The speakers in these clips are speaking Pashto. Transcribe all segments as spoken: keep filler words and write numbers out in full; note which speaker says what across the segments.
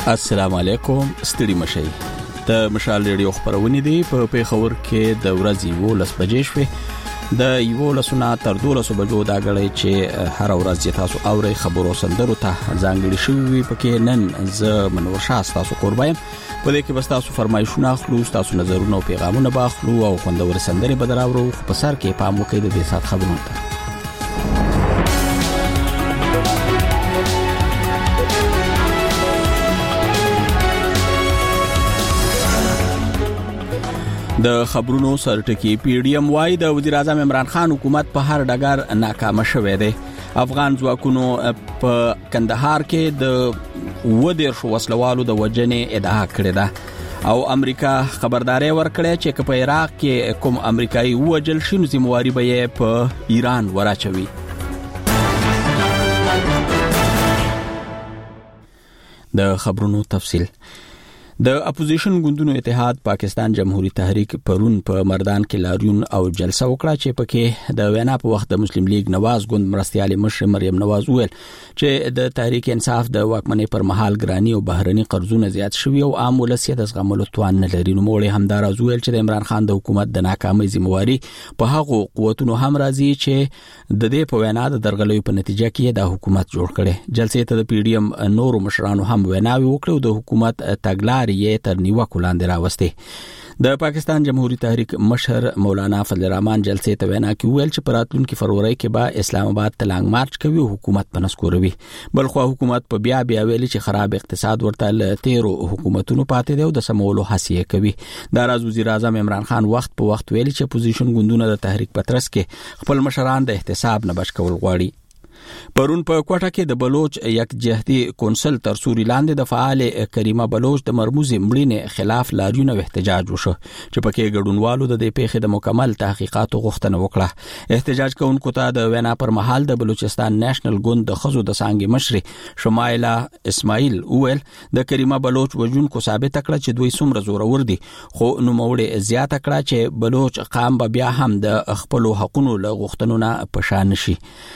Speaker 1: السلام علیکم ستړي مشي د مشال ریډیو خبرونه دي په پیښور کې د ورځې و لس بجې شوې د یو لسونه تر دولس بجو دا غړي چې هر ورځ تاسو اوري خبرو سندرو ته ځانګړي شوی پکې نن ز منور شاه تاسو قربایم په دې کې بس تاسو فرمایشونه اخلو تاسو نظرونه او پیغامونه باخلو او خوندور سندري بدراورو په سر کې پام وکړئ د دې سات خبرونه ته د خبرونو سرټکی پی ډی ایم وايي د وزیر اعظم عمران خان حکومت په هر ډګر ناکام شوه دی. افغان ځواکونو په کندهار کې د ودیر شو وسلوالو د وجنې ادعا کړې ده او امریکا خبرداري ورکړه چې په عراق کې کوم امریکایي وجل شنو ذمہواری به په ایران وراچوي. د خبرونو تفصیل د اپوزیشن ګوندونو اتحاد پاکستان جمهوریت تحریک پرون په مردان کې لاریون او جلسه وکړه چې پکې د وینا په وخت د مسلم لیگ نواز ګوند مرستيال مشر مریم نواز ویل چې د تحریک انصاف د واکمنۍ پر مهال ګرانی او بهرني قرضونه زیات شوي او عام ولسیت د زغملو توان نه لري. نو موږ همدار ویل چې د عمران خان د حکومت د ناکامۍ ذمہواری په هغه قوتونو هم راځي چې د دې په وینا د درغلۍ په نتیجه کې د حکومت جوړ کړي. جلسې ته د پی ډی ایم نورو مشرانو هم ویناوي وکړو د حکومت تګلارې تر نیوکو لاندې راوسته. د پاکستان جمهوریت تحریک مشر مولانا فضل الرحمن جلسې ته وینا کې ویل چې پراتلونکو فروری کې به اسلام آباد ته لانګ مارچ کوي او حکومت پنسکوروي. بلخو حکومت په بیا بیا ویل چې خراب اقتصاد ورته ل تیرو حکومتونو پاتې دی او د سمولو حسیه کوي. د راز وزیر اعظم عمران خان وخت په وخت ویل چې اپوزیشن ګوندونه د تحریک پترس کې خپل مشران د احتساب نه بچ کول غواړي. پرون په کوټه کې د بلوچ یک جهتي کونسل تر سوري لاندې د فعال کریمه بلوچ د مرموز مړینې خلاف لاریون او احتجاج وشو چې پکې ګډونوالو د دې پیښې د مکمل تحقیقات غوښتنه وکړه. احتجاج کوونکو ته د وینا پر مهال د بلوچستان نېشنل ګوند د خزو د سانګي مشر شمایلا اسماعیل اول د کریمه بلوچ وجونکو ثابت کړه چې دوی څومره زورور دي خو نو موړې زیاته کړه چې بلوچ قام بیا هم د خپل حقوقو له غوښتنو نه پشان شي.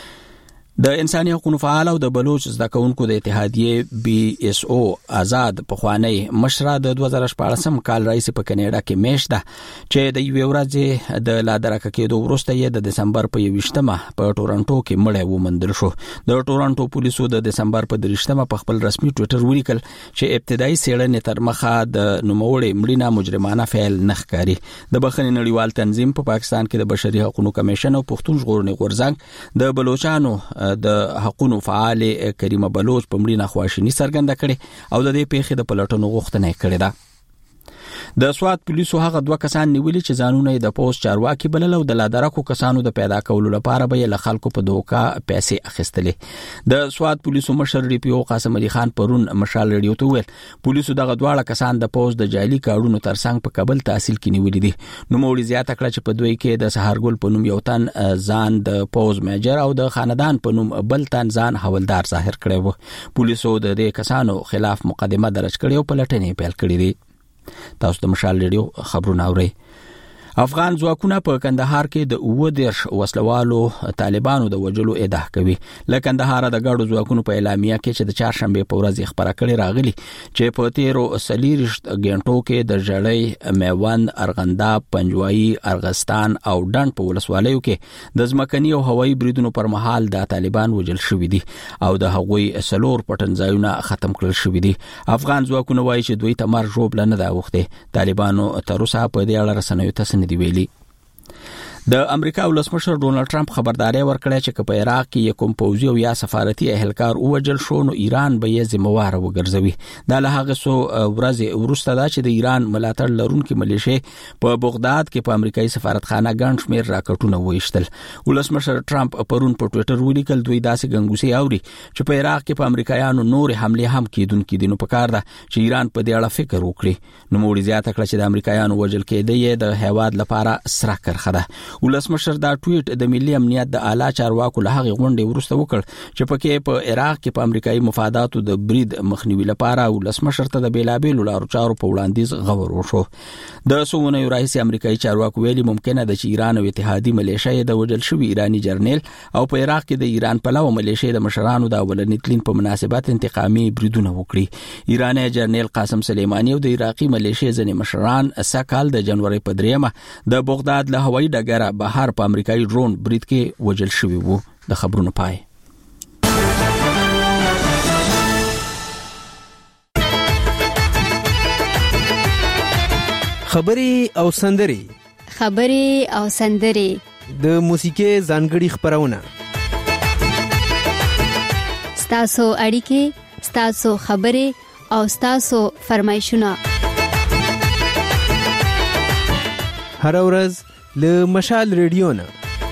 Speaker 1: د انساني حقوقو فعال او د بلوچ زده کوونکو د اتحادیې بی اس او آزاد په خوانی مشره د دوه زره شپږم کال رئیس په کنیډا کې میشته چې د یو ورځې د لادرکه کېدو وروسته یې د دسمبر په یوشتمه په ټورنټو کې مړی ومندل شو. د ټورنټو پولیسو د دسمبر په دریشتمه په خپل رسمي ټوئیټر ولیکل چې ابتدایي څېړنې تر مخه د نوموړي مړینه مجرمانه فعل نه ښکاري. د بخښنې نړیوال تنظیم په پا پاکستان کې د بشري حقوقو کمیشن او پښتون ژغورنې غورځنګ د بلوچستانو د حقوقو فعال کریمه بلوچ په مړینه خواشینی څرګنده کړي او د دې پیښې د پلټنو غوښتنه کړې ده. د سواد پولیسو هغه دوه کسان نیولي چې ځانونه د پوسټ چارواکي بلل او د لادرکو کسانو د پیدا کولو لپاره به له خلکو په دوکا پیسې اخیستلې. د سواد پولیسو مشر ډي پی او قاسم علي خان پرون مشال ریډیو ته ویل پولیسو دغه دواړه کسان د پوسټ د جعلي کارونو ترڅنګ په کابل تحصیل کې نیولي دي. نو موړي زیاته کړه چې په دوی کې د سهارګل په نوم یو تن ځان د پوز میجر او د خاندان په نوم بل تن ځان حوالدار ظاهر کړی و. پولیسو د دې کسانو خلاف مقدمه درج کړې او پلټنې پیل کړې دي. تاسو د مشال ریډیو خبرونه اورئ. افغان ځواکونه په کندهار کې د اوه دیرش وسلوالو طالبانو د وجلو ادعا کوي. له کندهار د ګډو ځواکونو په اعلامیه کې چې د چهارشنبه په ورځ خبره کړې راغلي چې په تیرو سلیریشت غنټو کې د جړۍ میوند ارغنداب پنجوایي ارغستان او ډنډ په ولسوالیو کې د ځمکني او هوایي بریدونو پر مهال د طالبان وجل شوي دي او د هغوی سلور پټنځایونه ختم کړل شوي دي. افغان ځواکونه وایي چې دوی تمر جوړ لنه دا وخته طالبانو تر اوسه په دې اړه رسنیو ته دی ویلي. د امریکا ولسمشر ډونالد ټرمپ خبرداري ورکړه چې په عراق کې کوم پوځي او یا سفارتي اهلکار اوجل شو نو ایران به یې ذمہوار وګرځوي. دا له هغه سو ورځې وروسته دا چې د ایران ملاتړ لرونکو ملیشې په بغداد کې په امریکایي سفارتخانه ګڼ شمېر راکټونه وایشتل. ولسمشر ټرمپ پرون په ټوئیټر ولیکل دوی داسې ګنګوسي اوري چې په عراق کې په امریکایانو نور حمله هم کیدونکې دي نو په کار ده چې ایران په دې اړه فکر وکړي. نو موږ زیاته کړ چې د امریکایانو وجل کېدې د هیواد لپاره سره کرخه ده. ولسمشر دا ټویټ د ملي امنیت د اعلی چارواکو له هغه غونډې وروسته وکړ چې پکې په عراق کې په امریکایي مفاداتو د برید مخنیوي لپاره ولسمشر ته د بیلابېلو لارو چارو په وړاندیز غور وشو. د سومونه رئیس امریکایي چارواکو ویلي ممکنه ده چې ایران او اتحادی ملیشیا د وجل شوی ایرانی جرنیل او په عراق کې د ایران پلوه ملیشیا د مشرانو د اولنی تلین په مناسبت انتقامي بریدونه وکړي. ایرانی جرنیل قاسم سلیمانی او د عراقي ملیشیا ځینې مشران سکهال د جنوري په دریمه د بغداد له هوایي ډګره بهر په امریکایي ډرون برید کې وجل شوی وو. د خبرونو پای.
Speaker 2: خبري او سندري
Speaker 3: خبري او سندري
Speaker 2: د موسیقي ځانګړي خبرونه
Speaker 3: ستاسو اړیکې ستاسو خبري او ستاسو فرمایشونه
Speaker 2: هر ورځ له مشال ریډیو نه.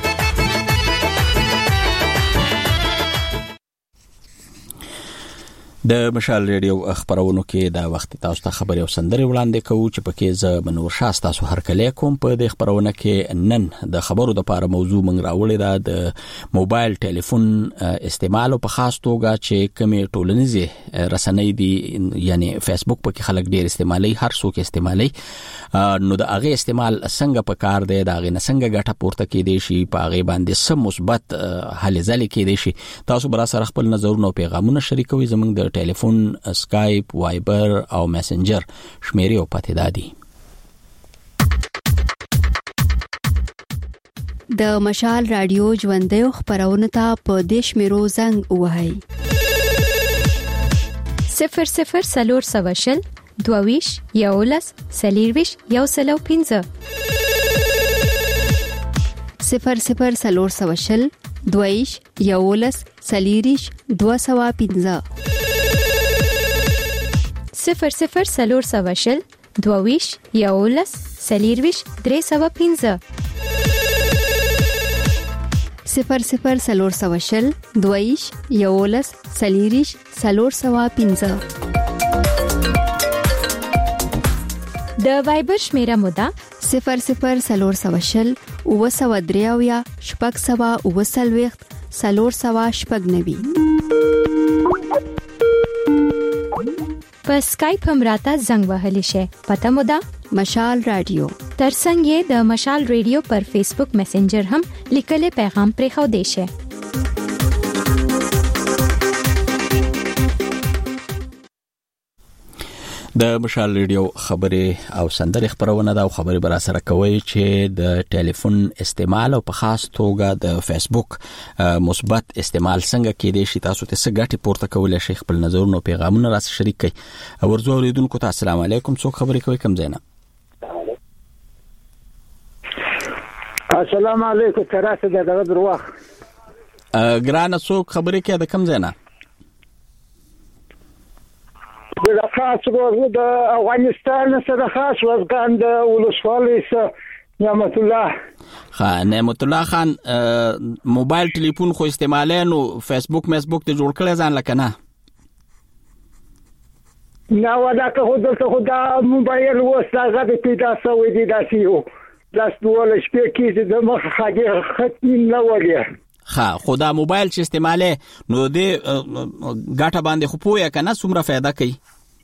Speaker 1: د مشال ریډیو خبرونو کې دا وخت تاسو ته خبري او سندري وړاندې کوو چې پکې ز منور شاه تاسو هر کله کوم په د خبرونه کې نن د خبرو د لپاره موضوع مونږ راوړی دا د موبایل ټلیفون استعمال په خاص توګه چې کومې ټولنیزه رسنۍ دي یعنی فیسبوک پکې خلک ډیر استعمالي هر څوک استعمالي نو د هغه استعمال څنګه په کار دی دا غي څنګه ګټه پورته کې دي شي په هغه باندې سم مثبت حل ځل کې دي شي تاسو بل سره خپل نظرونه او پیغامونه شریکوي زموږ د ټلیفون سکایپ وایبر او میسنجر شمیرې او پته دادي.
Speaker 3: د مشال رادیو ژوندې خبرونه ته په دیش میرو زنګ وهاي
Speaker 4: صفر صفر سلور سواشل دوویش یولس سلیرویش یو سلو پینځه
Speaker 3: صفر صفر سلور سواشل دوویش یولس سلیریش دو سوا پینځه
Speaker 4: صفر صفر سلور سواشل دوویش یولس سلیرویش درې سوا پینځه
Speaker 3: صفر صفر سلور سواشل دوویش یولس سلیریش سلور سوا پینځه.
Speaker 4: د وایبر شمیره مودا
Speaker 3: صفر صفر سلور سواشل او سوا دریاویا شپږ سوا او سلويخت سلور سوا شپږ نوي.
Speaker 4: په سکایپ هم راته زنګ وهلی شي پته مودا
Speaker 3: مشال رادیو
Speaker 4: ترڅنګ یې د مشال ریډیو پر فیسبوک میسنجر هم لیکل پیغام پرې خو دی شي.
Speaker 1: د مشال ریډیو خبرې او سندري خبرونه دا خبرې بر سره کوي چې د ټلیفون استعمال او په خاص توګه د فیسبوک مثبت استعمال څنګه کېدې شي تاسو ته څه ګټه پورته کولای شي خپل نظرونه او پیغامونه را شریک کړئ. ورزو اوریدونکو ته السلام علیکم څوک خبرې کوي کوم زینا
Speaker 5: السلام علیکم تراسه دغه دروخ
Speaker 1: ګرانه څوک خبرې کوي د کوم زینا
Speaker 5: د خاص ورو د افغانستان سره خاص وزګان د ولسوالۍ سره نعمت الله
Speaker 1: خان نعمت الله خان موبایل ټلیفون خو استعمالای نو فیسبوک میسبوک ته جوړ کړی ځان لکه نه
Speaker 5: نو دا که خو دلته خو دا موبایل وساغه د پیدا سوی دی داسې یو لاس دوله شپې کې د مخ خاګه ختم نه وړي
Speaker 1: ها خدا موبایل چې استعماله نو دې ګټه باندې خو پوهه کنه څومره फायदा کوي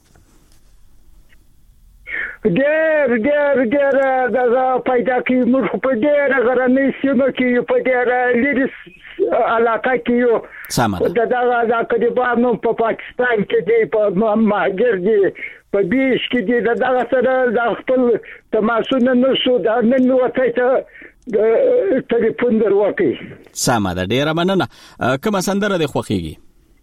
Speaker 5: ډېر ډېر ډېر دا پیدا کوي موږ په ډېر غرنۍ سیمه کې په ډېر لري علاقه کې یو
Speaker 1: سمه
Speaker 5: دا دا دا کډي نو په پاکستان کې دی په ماګر دی په بیش کې دی دا دا سره د خپل تماسونه نشو دا نن وته د ټلیفون دروکي
Speaker 1: سمه دا ډېر مننه کوم سندره د خوخيږي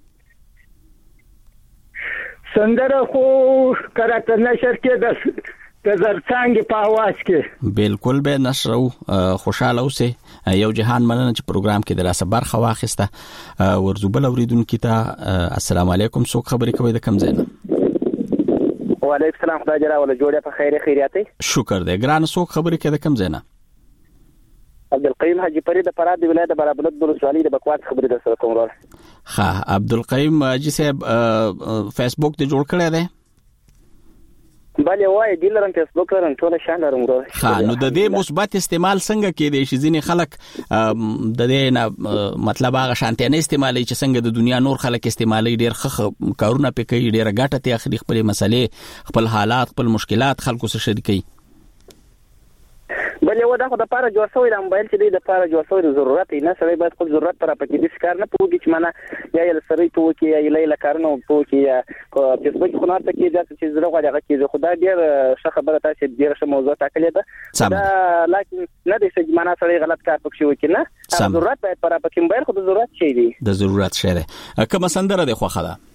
Speaker 5: سندره خو کراته نشر کې د د زرڅنګ په आवाज کې
Speaker 1: بالکل به نشرو خوشاله اوسه یو جهان مننه چې پروګرام کې د راسه برخه واخیسته ورزوبل اوریدونکو ته السلام علیکم څوک خبرې کوي د کم ځای نه
Speaker 6: وعلیکم السلام خدای جل وعلا جوړه په خیر خیریاتي
Speaker 1: شکر دې ګران څوک خبرې کوي د کم ځای نه
Speaker 6: عبدالقیم حاجی پری د فراد ولایت د برابلت د ولسوالۍ د بکوات خبرې در سره کوم ورو
Speaker 1: ها عبدالقیم حاجی صاحب فیسبوک ته جوړ کړی دی
Speaker 6: بله وای دی لرم فیسبوک لرم ټول شان لرم ورو.
Speaker 1: ها نو د دې مثبت استعمال څنګه کې دی چې ځینې خلک د دې نه مطلب هغه شانتي نه استعمالي چې څنګه د دنیا نور خلک استعمالي ډېر ښه کارونه پې کوي ډېر ګټه ته اخلي خپل مسلې خپل حالات خپل مشکلات خلکو سره شریکي.
Speaker 6: بل یو دا خو د پاره جوړ شوی د موبایل چې د پاره جوړ شوی د ضرورت نه سره باید خپل ضرورت پر پکې د ښکار نه پوهیږي چې معنا یا یې سره ته وکی یا یې کارونه پوهیږي یا فیسبوک خو نه ته کې ځکه چې زړه غواړي چې خدای ډېر ښه خبره تاسو ډېر ښه موضوع ټاکلې ده دا لکه نه د څه معنا سره غلط کار پکې وکی نه ضرورت باید پر پکې موبایل خو د ضرورت شي دی
Speaker 1: د ضرورت شي ده کوم سندره د خوخه ده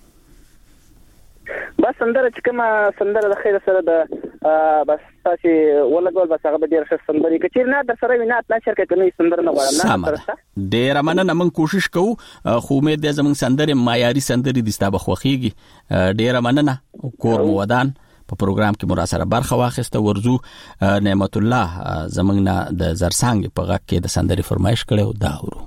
Speaker 6: بس سندره چې کومه سندره د خیر سره د بس تاسو ولګول بس هغه ډیر ښه سندره کچیر نه در سره وینا اتلا شرکت کوي سندره نه غواړم نه
Speaker 1: ډیر مننه موږ کوشش کوو خو امید دې زموږ سندره معیاري سندره د ستابه خوخيږي ډیر مننه کور مو ودان په پروګرام کې مراسره برخه واخیسته ورزو نعمت الله زموږ نه د زرسانګ په غږ کې د سندره فرمایش کړو دا ورو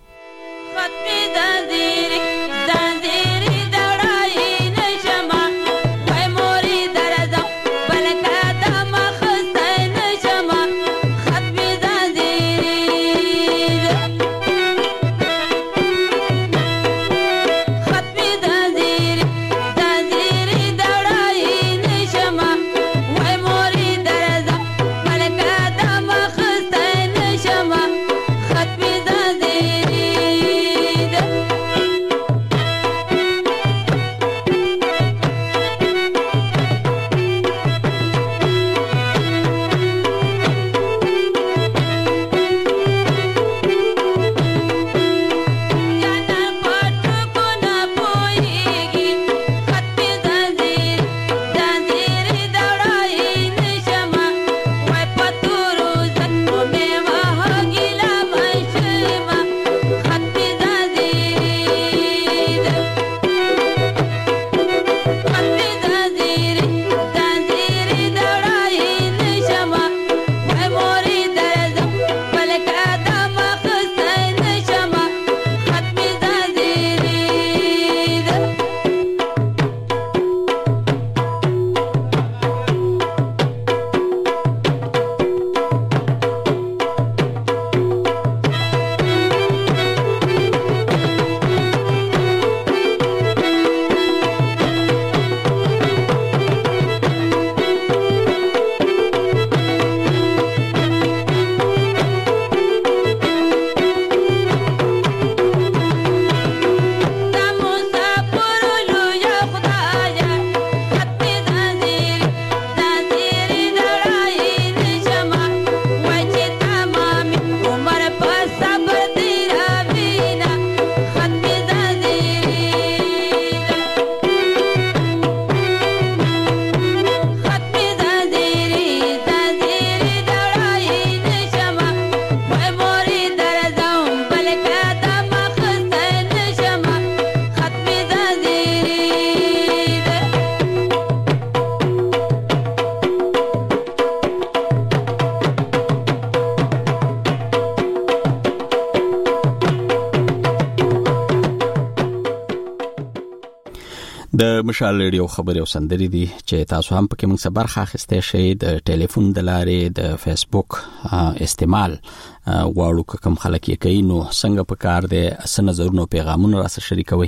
Speaker 1: د مشال ریډیو خبري او سندري دي چې تاسو هم پکې موږ سره برخه اخیسته شئ د ټلیفون د لارې د فیسبوک استعمال غواړو کوم خلک یې کوي نو څنګه په کار دي اس نظرونو پیغامونه را سره شریکوي.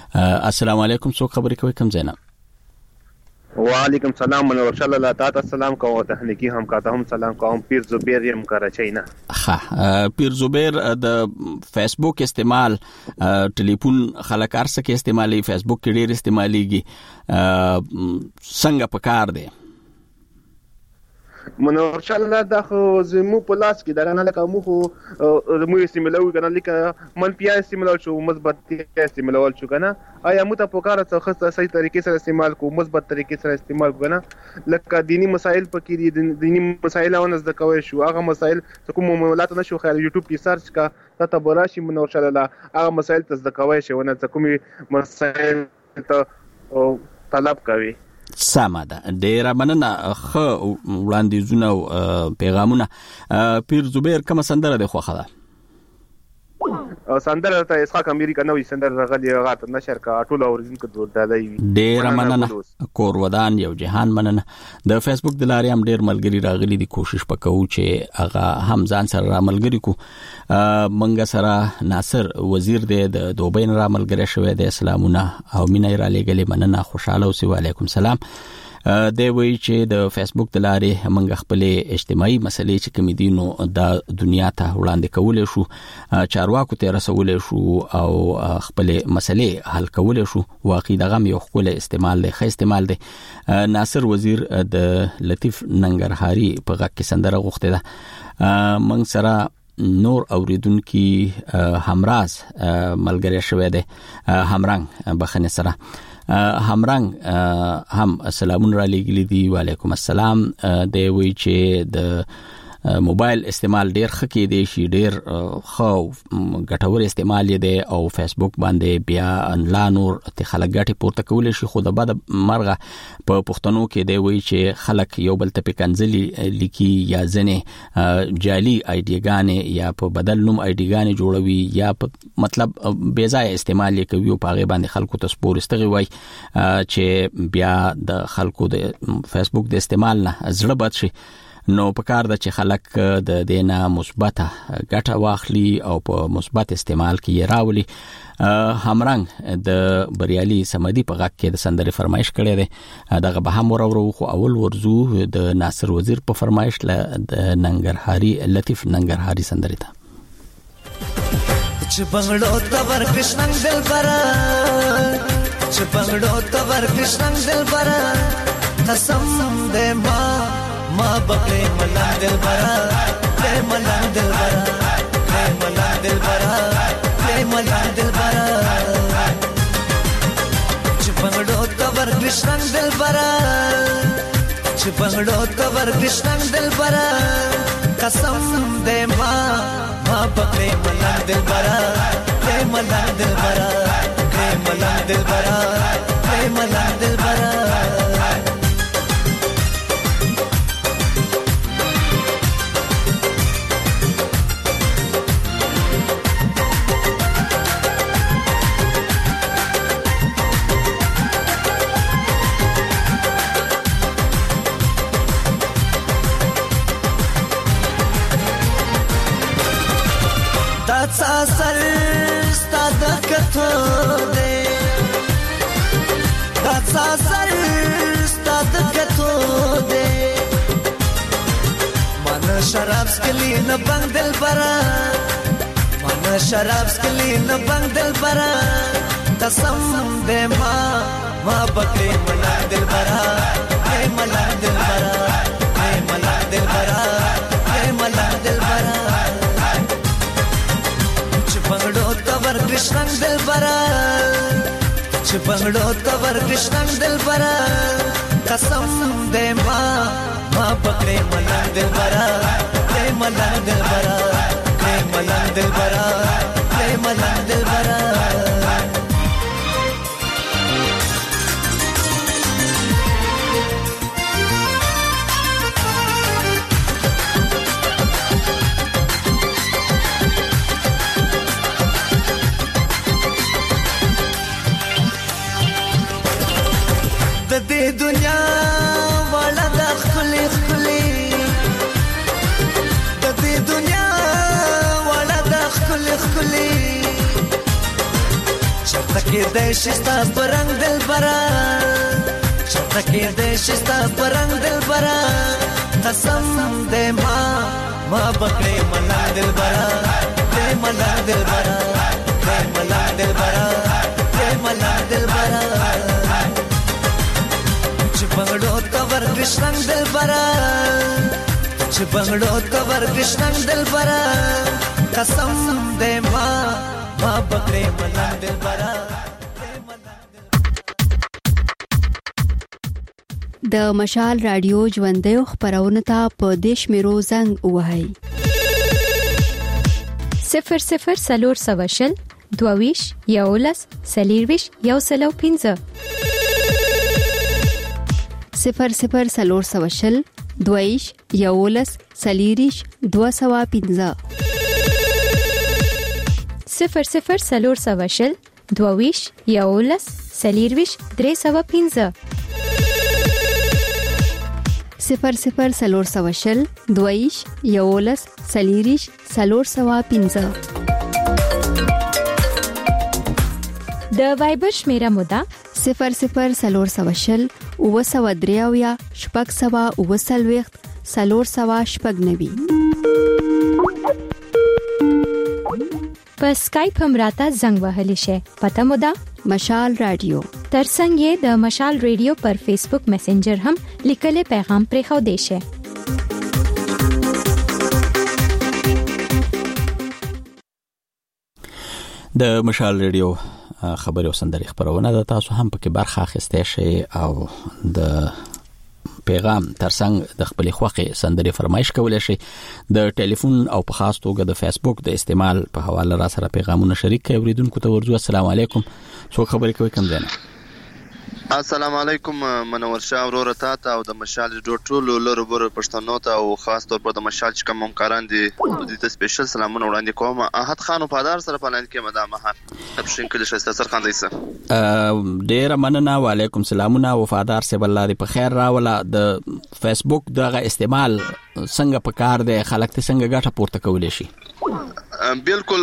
Speaker 1: السلام علیکم څوک خبري کوي کوم ځای نه؟
Speaker 7: وعلیکم سلام منور صلی الله تعالی السلام کوم تخنیکی هم کاته هم سلام کوم پیر زبیر یم کراچۍ نه.
Speaker 1: ها پیر زبیر د فیسبوک استعمال ټلیفون خلک ارسه کې استعمالي فیسبوک کې ډیر استعماليږي څنګه په کار دی؟
Speaker 7: منور صلی الله دا خو زمو په لاس کې دا نه لکه مو خو مو استعمالو کنه لکه منفي استعمال شو مثبت استعمال شو کنه آیا مو ته په کار څه خاصه صحیح طریقې سره استعمال کو مثبت طریقې سره استعمال کنه لکه دینی مسائل پکې دي دینی مسائل او نزد کوي شو هغه مسائل کوم مولات نه شو خیر یوټیوب کې سرچ کا ته براشي منور صلی الله هغه مسائل تزد کوي شو نه کوم مسائل ته طلب کوي.
Speaker 1: سمه ده ډیره مننه خو وړاندیزونه پیغامونه. پیر زبیر کوم سندره ده خوخه ده؟
Speaker 7: سندره ته اسحاق اميري کنه سندره غلي غاټ نشر کا ټول اوریدونکو ته دای
Speaker 1: ډیر مننه کور ودان یو جهان مننه د فیسبوک د لارې هم ډیر ملګری راغلي دي کوشش وکاو چې هغه هم ځان سره را ملګری کو منګه سره ناصر وزیر د دوبۍ را ملګری شوی د اسلامونه او مینه را لګلې مننه خوشاله اوسئ وعلیکم سلام د وی چې د فیسبوک د لارې موږ خپل اجتماعي مسلې چې کوم دي نو د دنیا ته وړاندې کولای شو چارواکو ته رسولای شو او خپل مسلې حل کولای شو واقعي دغه یو خپل استعمال دی خې استعمال دی ناصر وزیر د لطیف ننګرهاري په غږ کې سندره غوښته ده موږ سره نور اوریدونکو همراز ملګری شوی دی همرنګ بخنه سره همرنګ هم سلامون را لګلی دی وعلیکم السلام دی وی چې د موبایل استعمال ډیر خکې دی شي ډیر خو ګټور استعمال دی او فیسبوک باندې بیا انلا نور ته خلک ګټي پورته کول شي خو د بعد مرغه په پښتنو کې دی وی چې خلک یو بل ته پکنځلي لیکي یا ځنه جعلي آیډیګانې یا په بدل نوم آیډیګانې جوړوي یا مطلب بے ځای استعمال کوي او په هغه باندې خلکو ته سپور استغي وای چې بیا د خلکو د فیسبوک د استعمال نه زړه بد شي نو په کار د چې خلک د دینا مثبته ګټه واخلي او په مثبت استعمال کې راولي همرنګ د بریالي سمدي په غږ کې د سندري فرمایش کړی دی دغه به هم ورو خو اول ورزو د ناصر وزیر په فرمایش ل د ننګرهاري لطیف ننګرهاري سندري ته
Speaker 8: چې بنگړو ته ور کښنګ دل برا چې بنگړو ته ور کښنګ دل برا قسم دې ما ما بکرے ملان دل برا لے ملان دل برا لے ملان دل برا لے ملان دل برا چپنگڑو تور کشنگ دل برا چپنگڑو تور کشنگ دل برا قسم دے ما ما بکرے ملان دل برا لے ملان دل برا لے ملان دل برا لے ملان دل برا سر ستاد کتو دے داتسا سر ستاد کتو دے من شراب سکلی نبنگ دل برا من شراب سکلی نبنگ دل برا قسم دے ما ما بکرے ملا دل برا اے ملا دل برا اے ملا دل برا اے ملا دل برا بنگڑو تور کشنگ دل برا چھ بنگڑو تور کشنگ دل برا قسم دے ما ما پکڑے ملان دل برا لے ملان دل برا لے ملان دل برا لے ملان دل برا دنیا والا دا خلی خلی د دې دنیا والا دا خلی خلی شرط کې د شستا پرنګ دل برا شرط کې د شستا پرنګ دل برا قسم دې ما ما بکړې ملا دل برا دې ملا دل برا دې ملا دل برا دې ملا دل برا بنگڑو تور کشنگ دل برا چھ بنگڑو تور کشنگ دل برا قسم دے ما ما بکرے ملان دل برا
Speaker 3: د مشال رادیو ژوندۍ خبرونه ته په دیش میرو زنګ وهاي
Speaker 4: صفر صفر سلور سواشل دوویش یولس سلیرویش یو سلو پینځه
Speaker 3: صفر صفر سلور سواشل دویش یولس سلیریش دو سوا پینځه
Speaker 4: صفر صفر سلور سواشل دویش یولس سلیرویش درې سوه پنځه
Speaker 3: صفر صفر سلور سواشل دویش یولس سلیریش سلور سوه پنځه.
Speaker 4: د وایبر شمیره مودا
Speaker 3: صفر صفر سلور سواشل اوه سوه دریاویا شپږ سوه اوه څلوېښت سلور سوه شپږ نوي.
Speaker 4: په سکایپ هم راته زنګ وهلی شي. پته مودا
Speaker 3: مشال رادیو.
Speaker 4: ترڅنګ یې د مشال رادیو پر فیسبوک میسنجر هم لیکلي پیغام پرې خو دی شي.
Speaker 1: د مشال رادیو خبري او سندري خبرونه د تاسو هم پکې برخه اخیستئ شئ او د پیغام ترڅنګ د خپل خوخي سندري فرمایش کولای شئ. د ټلیفون او په خاص توګه د فیسبوک د استعمال په حواله را سره پیغامونه شریک کړئ. اوریدونکو ته ورځو السلام علیکم. څو خبرې کوي کوم ځای نه؟
Speaker 9: السلام علیکم منور شاه ورور ته او د مشال ډوټول لور بر پښتنو ته او خاص تور په د مشال چې کوم همکاران دي د دې سپیشل سلامونه وړاندې کوم. احد خان په دار سره په لاند کې مدام مها تبشین کله شسته سر خان دیسه
Speaker 1: ډیر مننه. وعلیکم سلامونه وفادار سه بل لري په خیر راوله. د فیسبوک دغه استعمال څنګه په کار دی؟ خلک ته څنګه ګټه پورته کولای شي؟
Speaker 9: بالکل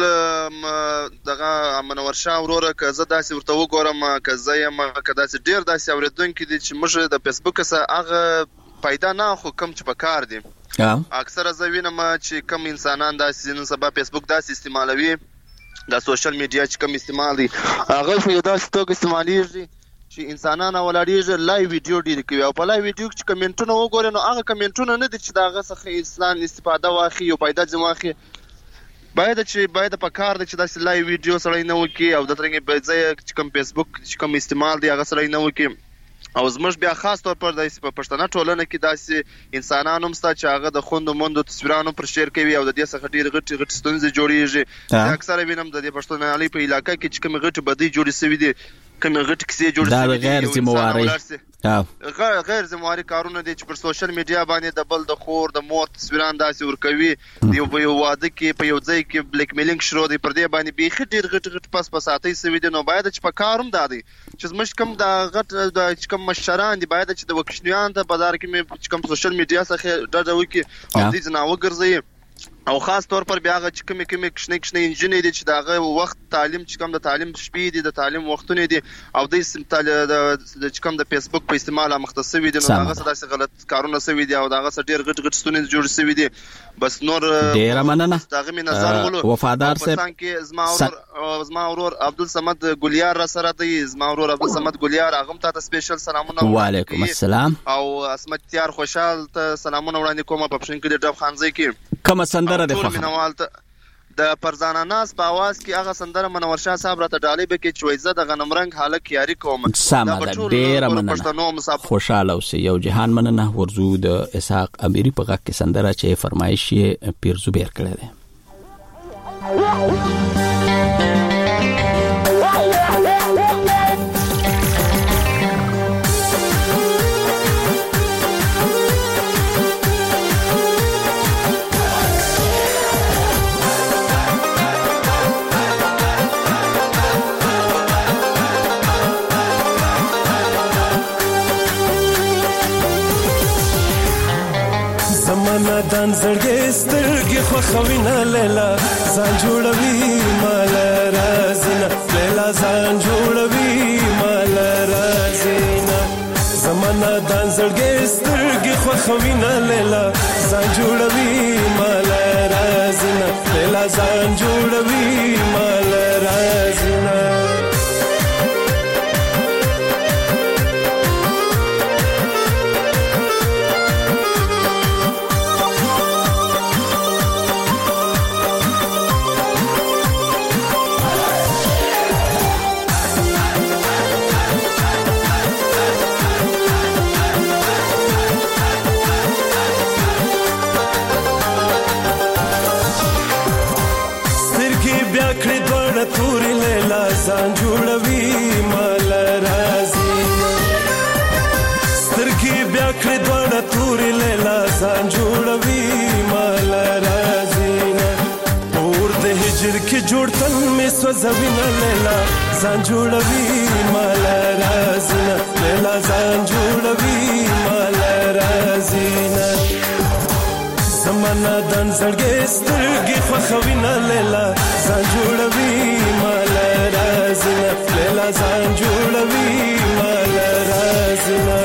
Speaker 9: دغه منور شاه وروره که زه داسې ورته وګورم که زه یم که داسې ډېر داسې اورېدونکي دي چې موږ د فیسبوک څخه هغه پیدا نه خو کم چې په کار دي. اکثره زه وینم چې کم انسانان داسې نن سبا فیسبوک داسې استعمالوي د سوشل میډیا چې کم استعمال دي هغه په داسې توګه استعمالیږي چې انسانان ولاړیږي لایو ویډیو ډیر کوي او په لایو ویډیو کې کمنټونه وګورئ نو هغه کمنټونه نه دي چې دغه څخه انسان استفاده واخلي او پیدا ځم واخلي. باید چې باید په کار د چې داسې لایو ویډیو سره نه وکي او د ترنګ په ځای چې کوم فیسبوک چې کوم استعمال دی هغه سره نه وکي. او زموږ بیا خاص تور پر د پښتنه ټولنه کې داسې انسانان هم ستا چې هغه د خوندو موندو تصویرانو پر شیر کوي او د دې څخه ډېر غټ غټ ستونزې جوړیږي. اکثره وینم د دې پښتونولۍ په علاقه کې چې کوم غټ بدی جوړې شوی دي کوم غټ کیسې جوړې شوی دي
Speaker 1: دا غیر ذمہواری
Speaker 9: غیر ذمہواری کارونه دي چې پر سوشل میډیا باندې د بل د خور د مور تصویران داسې ور کوي دی په یو واده کې په یو ځای کې بلیک میلینګ شروع دی پر دې باندې بیخي ډېر غټ غټ پس پساتې سوي دي. نو باید چې په کاروم دادي چې زموږ کوم د غټ د کوم مشران دي باید چې د وکشنیان ته بازار کې مې کوم سوشل میډیا څخه ډډه وکي او دې نه وګرځي او خاص طور پر بیا هغه چې کومې کومې کښنې کښنې انجینې دي چې دغه وخت تعلیم چې کوم د تعلیم شپې دي د تعلیم وختونه دي او د چې کوم د فیسبوک په استعمال مختص وي دي نو هغه داسې غلط کارونه سوي دي او هغه ډېر غټ غټ ستونزې جوړ سوي دي. بس نور
Speaker 1: ډېر مننه
Speaker 9: دغه مې نظر ولو
Speaker 1: وفادار صاحب
Speaker 9: کې زما ورور زما ورور عبدالصمد ګلیار را سره دی. زما ورور عبدالصمد ګلیار هغه ته سپیشل سلامونه.
Speaker 1: وعلیکم السلام.
Speaker 9: او اسمت تیار خوشحال ته سلامونه وړاندې کوم په پښین کې د ډب خانځي کې
Speaker 1: کوم سندره ده خو
Speaker 9: د پرزانا ناس په आवाज کې هغه سندره منور شاه صاحب راته ډالې به کې چويزه د غنمرنګ حالت یاري کوم.
Speaker 1: سم ده ډیر مننه خوشاله اوسئ. یو جهان مننه ورزو د اسحاق امیری په غږ کې سندره چې فرمایش یې پیر زبیر کړی دی.
Speaker 10: دان زړګې سترګې خوښوي نه لیلا ځان جوړوي مال رازینا لیلا ځان جوړوي مال رازینا زمانہ دان زړګې سترګې خوښوي نه لیلا ځان جوړوي مال رازینا لیلا ځان جوړوي مال رازینا. کې جوړ تن می سوځوي نه لیلا ځان جوړوي مال رازنا لیلا ځان جوړوي مال رازنا زمانہ دن زړګې سترګې خوخوي نه لیلا ځان جوړوي مال رازنا لیلا ځان جوړوي مال رازنا.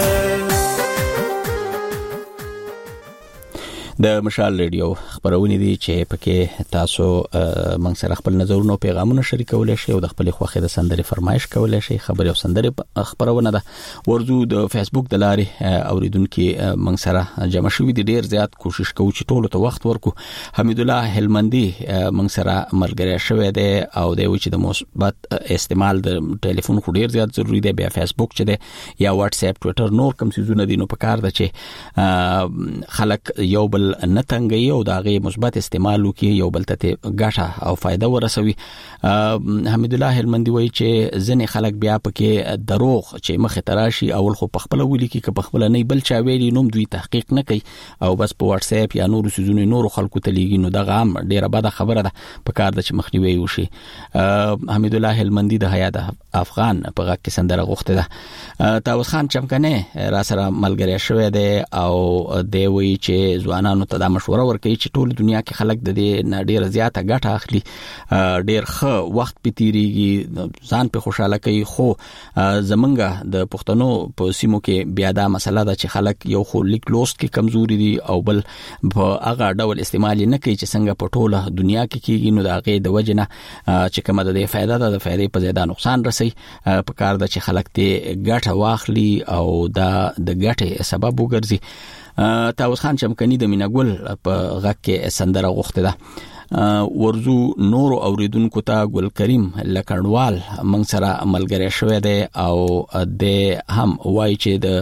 Speaker 1: د مشال ریډیو خبرونه دي چې پکې تاسو موږ سره خپل نظرونه او پیغامونه شریکولای شئ او د خپل خوښه د سندري فرمایش کولای شئ. خبري او سندري خبرونه ده ورزو د فیسبوک د لارې اوریدونکو موږ سره جمع شوي دي. ډیر زیات کوشش کوو چې ټولو ته وخت ورکو. حمید الله هلمندي موږ سره ملګری شوی دی او د وچ د مثبت استعمال د ټلیفون خو ډیر زیات ضروری دی. بیا فیسبوک چې دی یا واتس اپ ټوئیټر نور کوم سيزونه دي نو په کار ده چې خلک یو بل نتنګي او داغه مثبت استعمال وکي یو بل ته ګټه او فائدہ ورسوي. حمید الله هلمندي وایي چې ځنې خلک بیا پکې دروغ چې مخه تراشي اول خو په خپل ویلي کې په خپل نه بل چا ویلي نوم دوی تحقیق نه کوي او بس په واتس اپ یا نور سيزونه نور خلکو ته لیږي نو دغه هم ډیره بده خبره ده. په کار د چې مخنیوي وشي. حمید الله هلمندي د حیا د افغان په غږ کې سندره غوښته ده. تاوس خان چمکنه را سره ملګری شوی دی او دی وایي چې ځوانانو ته دا مشوره ورکوي چې ټول دنیا کې خلک د دې ډیره زیاته ګټه اخلي. ډیر ښه وخت په تیریږي ځان په خوشاله کوي خو زمونږ د پښتنو په سیمو کې بیا دا مسله ده چې خلک یو خو لیک لوست کې کمزوري دي او بل په هغه ډول استعمال نه کوي چې څنګه په ټوله دنیا کې کیږي نو دا غي د وجنه چې کومه د فائدہ ده د فائدې په زیاده نقصان رسي. په کار ده چې خلک ته ګټه واخلي او دا د ګټه سبب وګرځي. تاوس خان چمکني د میناګل په غږ کې سندره غوښته ده. ورزو نور اوریدونکو ته ګل کریم لکړوال موږ سره ملګری شوی دی او د هم وای چې د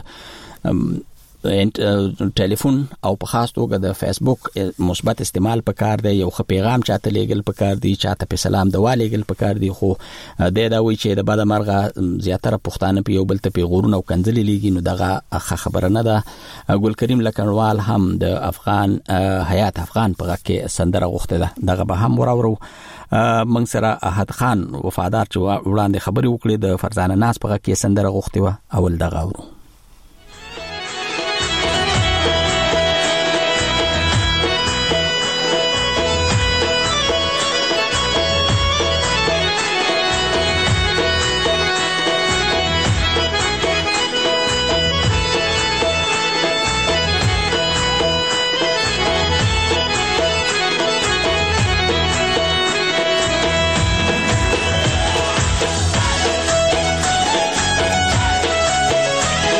Speaker 1: ټلیفون او په خاص توګه د فیسبوک مثبت استعمال پکار دی. یو خ پیغام چاته لیږل پکار دی چاته په سلام دوا لیږل پکار دی خو د دا وی چې د بده مرغه زیاتره پښتانه په یو بل ته پیغورونه او کنځلې لیږي نو دغه خبره نه ده. ګل کریم لکړوال هم د افغان حیات افغان په غږ کې سندره غوښته ده. دغه به هم وراورو. موږ سره احد خان وفادار چې وړاندې خبري وکړي د فرزانه ناس په غږ کې سندره غوښته و اول دغه ورو.
Speaker 8: Hey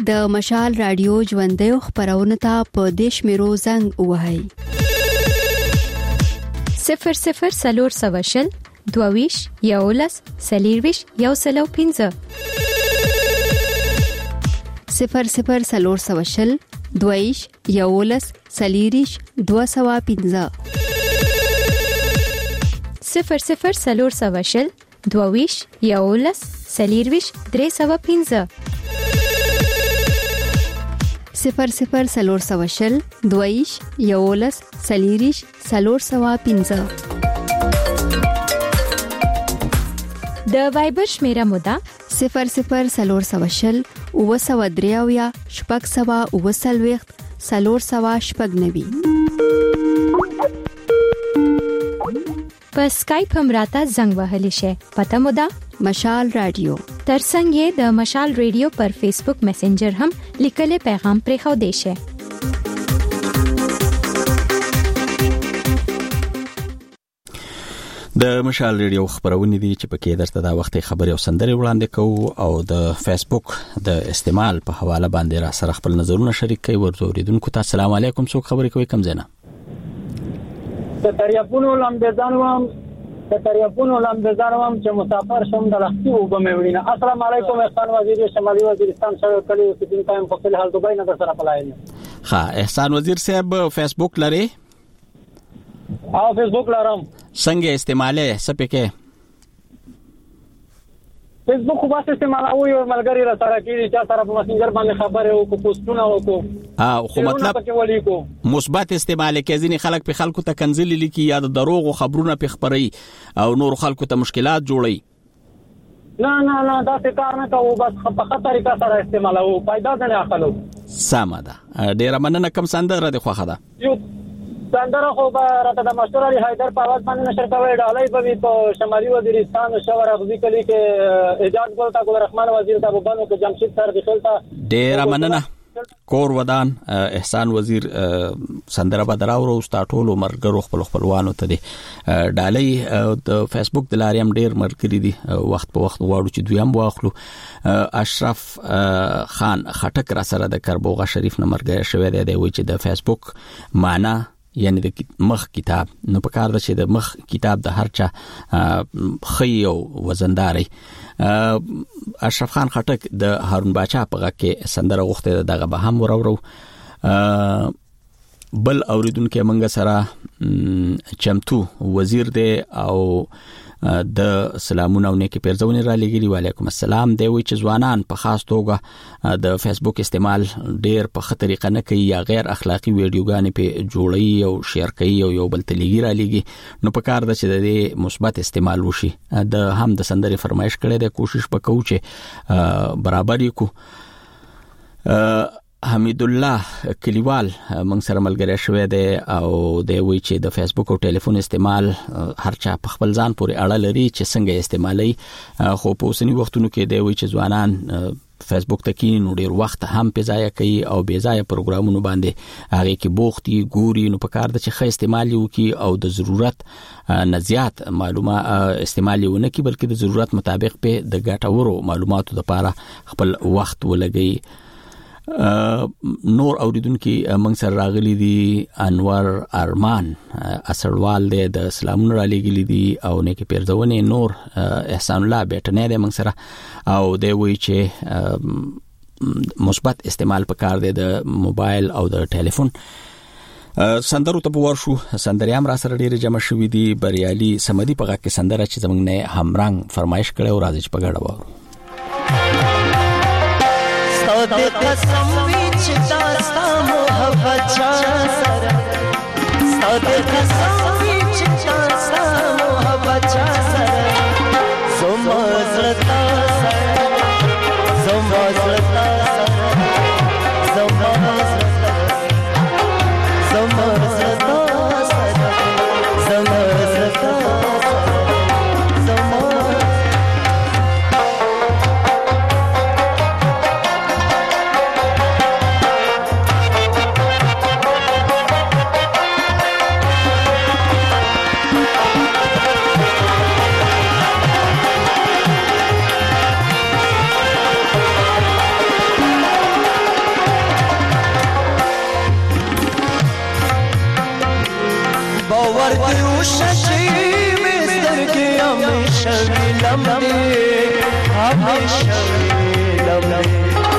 Speaker 3: د مشال رادیو ژوندۍ خبرونه ته په دیش میرو زنګ وهاي
Speaker 4: صفر صفر سلور سواشل دویش یولس سلیرویش یو سلو پینزه
Speaker 3: صفر صفر سلور سواشل دویش یولس سلیریش دو سوا پینزه
Speaker 4: صفر صفر سلور سواشل دویش یولس سلیرویش درې سوا پینزه
Speaker 3: صفر صفر سلور سواشل دویش یولس سلیریش سلور سوا پینزه
Speaker 4: د وایبر شمیره مودا
Speaker 3: صفر صفر سلور سواشل او سوا دریاویا شپږ سوا او سلويخت سلور سوا شپږ نوي
Speaker 4: په سکایپ هم راته زنګ وهلی شي پته مودا
Speaker 3: مشال رادیو
Speaker 4: ترڅنګ یې د مشال رادیو پر فیسبوک میسنجر هم لیکل پیغام پرې خو دی شي
Speaker 1: د مشال رادیو خبرونه دي چې پکې درته دا وخت خبري او سندري وړاندې کوو او د فیسبوک د استعمال په حواله باندې را سره خپل نظرونه شریک کوي ورته اوریدونکو ته السلام علیکم څوک خبري کوي کم زنه
Speaker 11: د تریاپونو لمبېدان وم د تریاپونو لمبېدان وم چې مسافر شوم د لختي وبمې وړینه السلام علیکم احسان وزیر شمالي وزیرستان سره کلی اوسیدونکو ټایم په خپل حال دوبای نه سره پلاین
Speaker 1: ها احسان وزیر صاحب فیسبوک لري
Speaker 11: او فیسبوک لرم
Speaker 1: څنګه استعماله سپکه
Speaker 11: فیسبوک خو بس استعمالوي او ملګری را سره کیږي چې سره په مسنجر باندې خبره او پوسټونه وکړو
Speaker 1: اه خو مطلب مثبت استعمال کې ځینې خلک په خلکو ته کنځلي لیکي یا د دروغ خبرونه په خبري او نور خلکو ته مشکلات جوړي
Speaker 11: نه نه نه دا څه کار نه کوو بس په خطر طریقه سره استعمالوو پیدا نه اخلو
Speaker 1: سمه ده ډیر مننه کم سندره د خوخه ده
Speaker 11: یو سندره خو به راته د مشهور علي حیدر په आवाज باندې نشر کوي ډالۍ به په شمالي وزیرستان شور اغزي کلی کې اجازه ګل تا ګل رحمان وزیر ته وبانو کې جمشید سر د خلتا
Speaker 1: ډیر مننه کور ودان احسان وزیر سندره بدراو ستا ټولو مرګرو خپل خپلوانو ته دي ډالۍ د فیسبوک د لاریم ډیر مرګري دي وخت په وخت واړو چې دویم واخلو اشرف خان خټک را سره د کربوغه شریف نه مرګ شوی دی دی چې د فیسبوک معنا یعنی د مخ کتاب نو په کار د چې د مخ کتاب د هر چا خي او وزنداري اشرف خان خټک د هارون باچا په غکه سندره غوښته دغه به هم ورورو بل اوریدونکو منګه سره چمتو وزیر دی او د سلامونه او نیکی پیرزونه را لګیلی وعلیکم السلام دی وی چې ځوانان په خاص توګه د فیسبوک استعمال ډیر په خطر طریقه نه کوي یا غیر اخلاقی ویډیوګانې په جوړي او شیر کوي او یو بل تلګی را لګي نو په کار د چې د مثبت استعمال وشي د هم د سندري فرمایش کړي د کوشش وکړو چې برابر یو حمید الله کلیوال موږ سره ملګری شوی دی او د وی چې د فیسبوک او ټلیفون استعمال هر چا په خپل ځان پورې اړه لري چې څنګه استعمالي خو په اوسنی وختونو کې دی وی چې ځوانان فیسبوک ته کې نو ډیر وخت هم په ځای کوي او بې ځای پروګرامونو باندې هغه کې بوختي ګوري نو په کار د چې ښه استعمال وکي او د ضرورت نه زیات معلومات استعمال ونه کی بلکې د ضرورت مطابق په د ګټورو معلوماتو لپاره خپل وخت ولګي نور اوریدونکو موږ سره راغلي دي انور ارمان اسړوال دی د اسلامونو را لګلي دي او نیکی پیرزونه نور احسان الله بیٹنه دی موږ سره او دی وی چې مثبت استعمال پکار دی د موبایل او د ټلیفون سندرو ته ورشو سندریام را سره ډیره جمع شوې دي بریالي سمدي په غاکه سندره چې زمنګ نه همرنګ فرمایش کړي او راځي په غړ وو
Speaker 8: د قسم وچ داستا محبت چا سره ستاد قسم وچ داستا محبت چا سره زما زړه سره زما زړه سره زما زړه زما زړه سره زما زړه وروشه چې مستر کې همیشه ویلم دې همیشه ویلم دې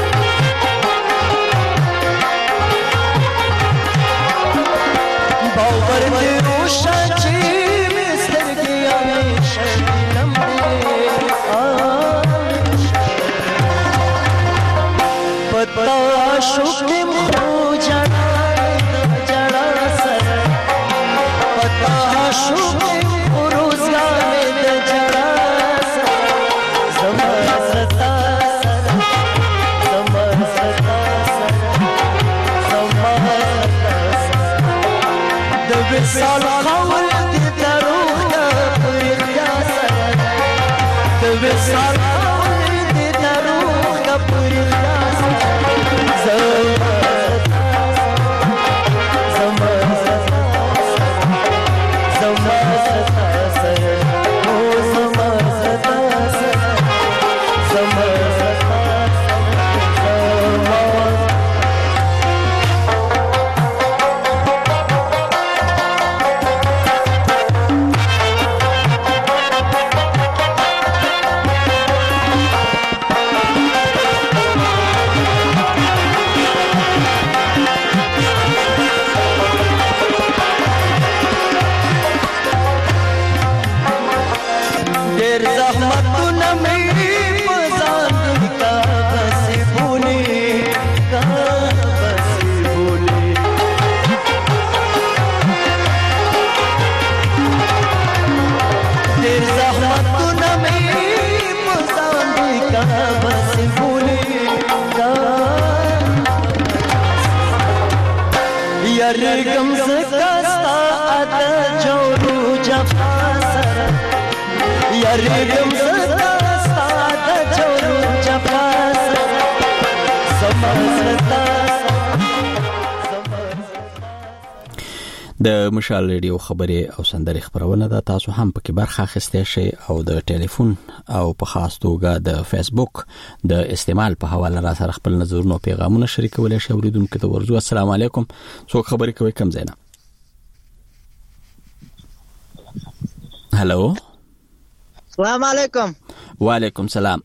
Speaker 8: باور دې روشه چې مستر کې همیشه ویلم دې پتا شوکم خو جړا جړا سره پتا شوکم روزګار دې جړا سره زما ستا سره زما ستا سره زما ستا سره د وصال خول دې دروغ پر اختیا سره د وصال خول دې دروغ پر اختیا سره یارګم زکاستا اد جوړو جفا سره یارګم زکاستا اد جوړو جفا سره سماستا
Speaker 1: د مشال ریډیو خبري او سندري خبرونه ده تاسو هم پکې برخه اخیستئ شئ او د ټلیفون او په خاص توګه د فیسبوک د استعمال په حواله را سره خپل نظرونه او پیغامونه شریکولای شئ. اوریدونکو ته ورزو السلام علیکم څوک خبري کوي کم زینا هالو
Speaker 12: السلام علیکم
Speaker 1: وعلیکم سلام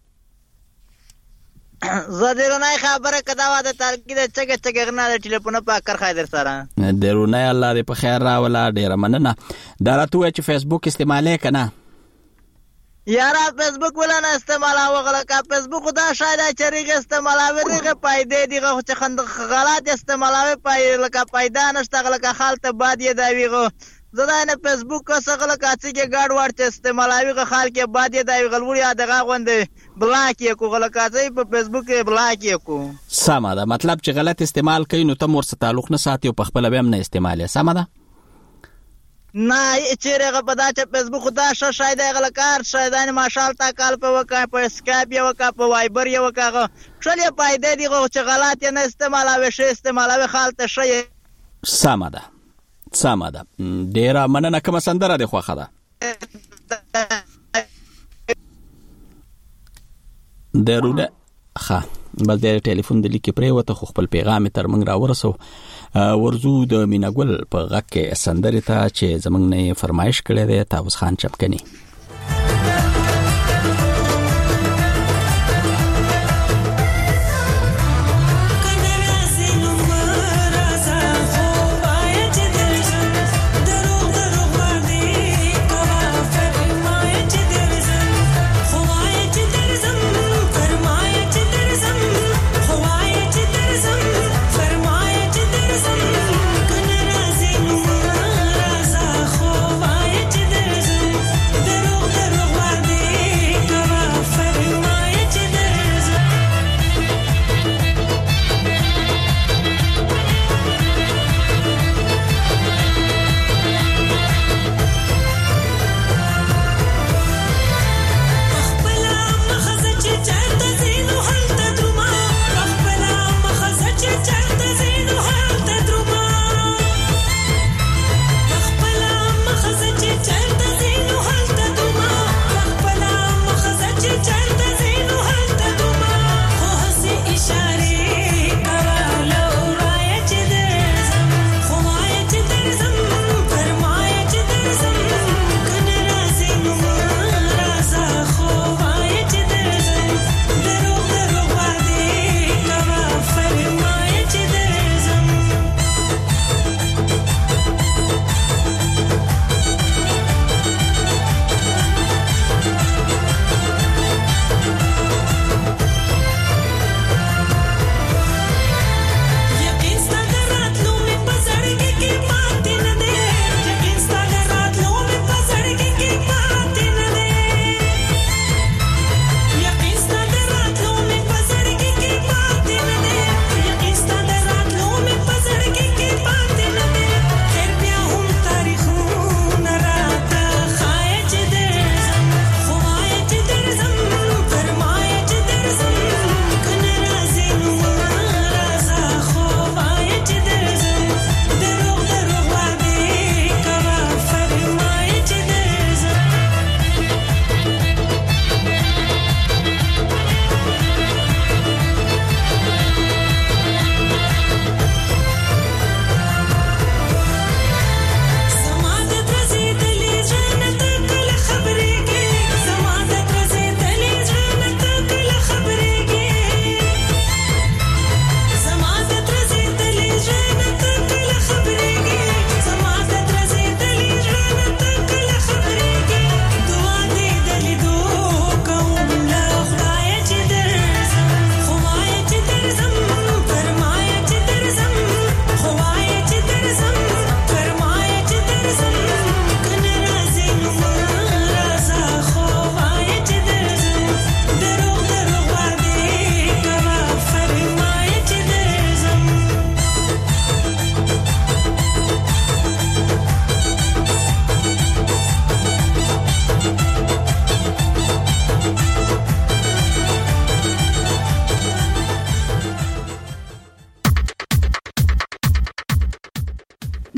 Speaker 12: زدرونای خبره کدا واده ترکی د چګه چګه نه د ټلیفون په کار خایدر سره
Speaker 1: درونای الله دې په خیر راولا ډیر مننه دا راته چې فیسبوک استعمالې کنه
Speaker 12: یارا فیسبوک ولا نه استعمالوه غلکه فیسبوک دا شاید چې ریګ استعمالوي ریګ پایدې دیغه چې خند غلط استعمالوي پای لکه پیدا نشته غلکه خالته بعد یې دا ویغه زدا نه فیسبوک څخه غلکه چې ګاډ ورته استعمالوي خال کې بعد یې دا غلوري دغه غوندې بلاک یې کو غلکه چې په فیسبوک کې بلاک یې کو
Speaker 1: سم ده مطلب چې غلط استعمال کوي نو ته مور سره تعلق نه ساتي او په خپل به هم نه استعمالي سم ده
Speaker 12: نه چیرې په دا چې فیسبوک دا شاید غلکار شاید نه ماشال تا کال په وکا په اسکایپ یو وکا په وایبر یو وکا شلې پایدې دی چې غلط نه استعمالوي شي استعمالوي خالته شي
Speaker 1: سم ده سم ده ډیر مننه کوم سندره دی خوخه ده درونه ښه بل د ټلیفون د لیکي پرې وته خپل پیغام تر موږ را ورسو ورزو د میناګل په غږ کې سندره ته چې زمنګ نه فرمایش کړی دی تاوس خان چپکنی
Speaker 13: There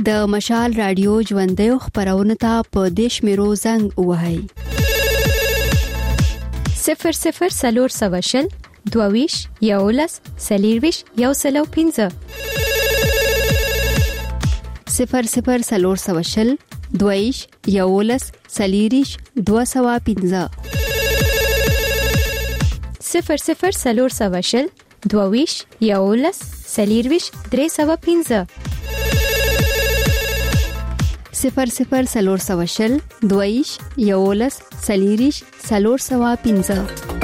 Speaker 3: د مشال رادیو ژوندۍ خبرونه ته په دیش میرو زنګ وهاي
Speaker 4: صفر صفر سلور سواشل دوویش یولس سلیرویش یو سلو پینزه
Speaker 3: صفر صفر سلور سواشل دوویش یولس سلیریش دو سوا پینزه
Speaker 4: صفر صفر سلور سواشل دوویش یولس سلیرویش درې سوا پینزه
Speaker 3: صفر صفر سلور سواشل دویش یولس سلیریش سلور سوا پینزه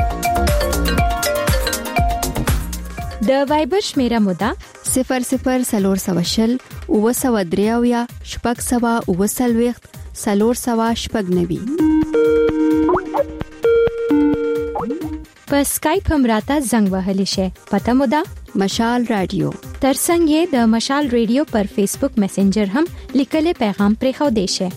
Speaker 4: د وایبر شمیره مودا
Speaker 3: صفر صفر سلور سواشل او سوا دریاویا شپږ سوا او سلويخت سلور سوا شپږ نوي
Speaker 4: په سکایپ هم راته زنګ وهلی شي پته مودا
Speaker 3: مشال رادیو
Speaker 4: ترڅنګ یې د مشال رادیو پر فیسبوک میسنجر هم لیکل پیغام پرې خو دی شي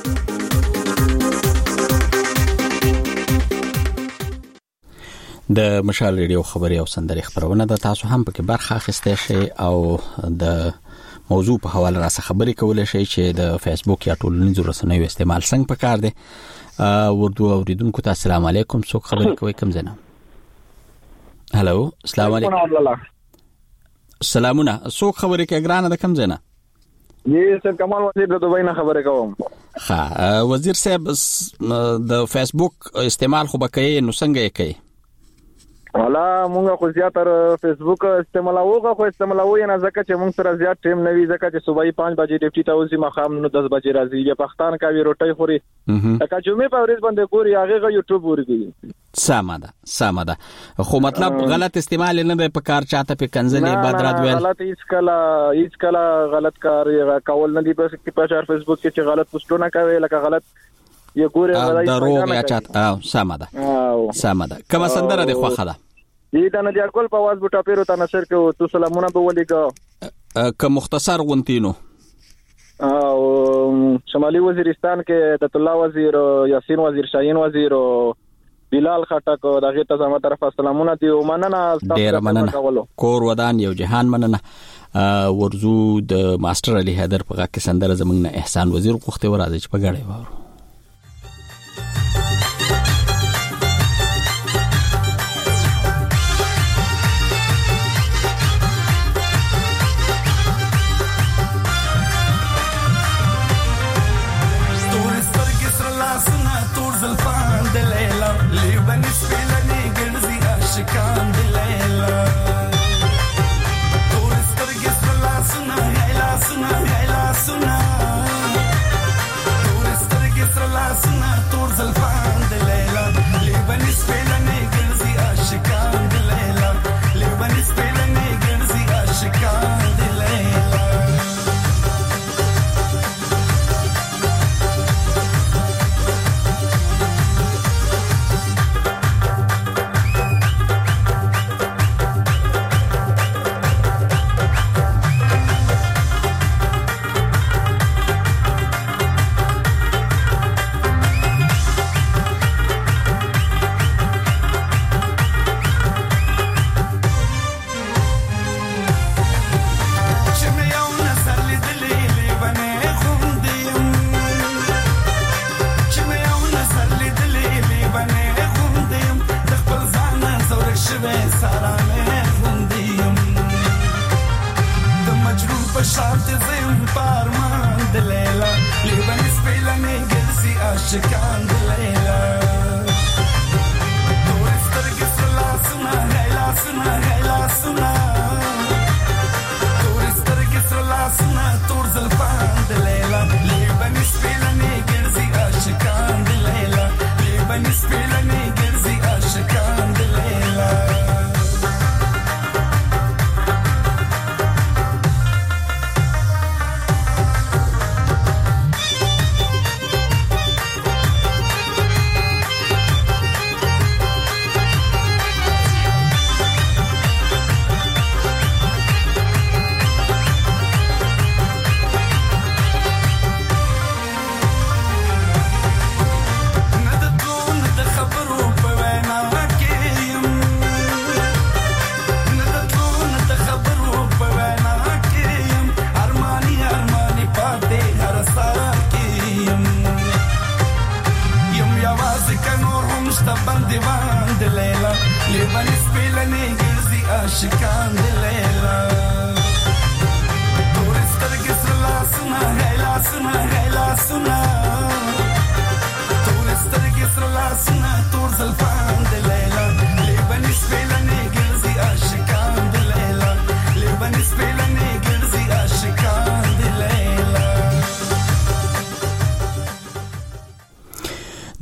Speaker 1: د مشال رادیو خبري او سندري خبرونه د تاسو هم پکې برخه اخیسته شي او د موضوع په حواله را څخه خبرې کولای شي چې د فیسبوک یا ټولنیزو رسنیو استعمال څنګه پکار دی وردو اوریدونکو ته السلام علیکم څوک خبرې کوي کوم ځنه هالو السلام علیکم سلامونه څوک خبرې کوي ګرانه د کوم ځنه
Speaker 13: جی سر کمال وزیر د دوبۍ نه خبرې کوم
Speaker 1: ها وزیر صاحب د فیسبوک استعمال خو بکې نو څنګه یې کوي
Speaker 13: والا مونږ خو زیاتره فیسبوک استعمالوو خو استعمالوو نه ځکه چې مونږ سره زیات ټیم نه وی ځکه چې صبحي پنځه بجې ډیوټي ته وځي مخام نو دس بجې راځي یا پښتون کاوي روټي خوري لکه جمعې په ورځ باندې ګوري هغه یوټیوب ورګي
Speaker 1: سماده سماده خو مطلب غلط استعمال نه به په کار چاته په کنځلې بدرات ویل
Speaker 13: غلط هیڅ کله هیڅ کله غلط کار کول نه دی بس په چار فیسبوک کې چې غلط پوسټونه کوي لکه غلط یو ګوري غلط
Speaker 1: دروغ یا چاته سماده سماده کومه سندره دی خو خدا
Speaker 13: دې دا نه دی کول په واز بوټا پیرو ته نشر کې تو سلامونه به ولېګا
Speaker 1: که مختصر غونتینو
Speaker 13: او شمالي وزیرستان کې د الله وزیر یاسین وزیر شاهین وزیر بلال خټک دغه ته زموږ طرفه سلامونه دی او مننه
Speaker 1: ډیر مننه کور ودان یو جهان مننه ورزو د ماستر علي حیدر په غاکه سندره زمنګ نه احسان وزیر خوخته ورازي چې په غړې واره